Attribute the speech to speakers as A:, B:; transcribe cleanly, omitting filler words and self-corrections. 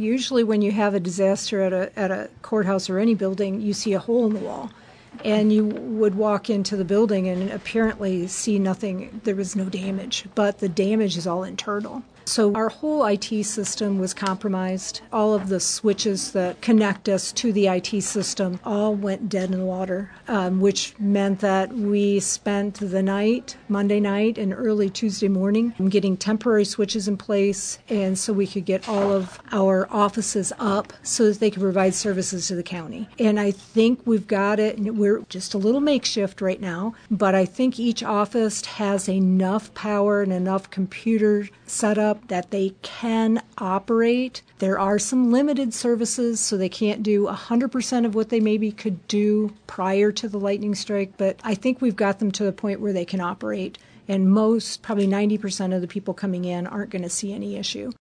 A: Usually when you have a disaster at a courthouse or any building, you see a hole in the wall. And you would walk into the building and apparently see nothing. There was no damage, but the damage is all internal. So our whole IT system was compromised. All of the switches that connect us to the IT system all went dead in the water, which meant that we spent the night, Monday night and early Tuesday morning, getting temporary switches in place, and so we could get all of our offices up so that they could provide services to the county. And I think we've got it, and we're just a little makeshift right now, but I think each office has enough power and enough computer set up that they can operate. There are some limited services, so they can't do 100% of what they maybe could do prior to the lightning strike, but I think we've got them to the point where they can operate, and most, probably 90% of the people coming in aren't going to see any issue.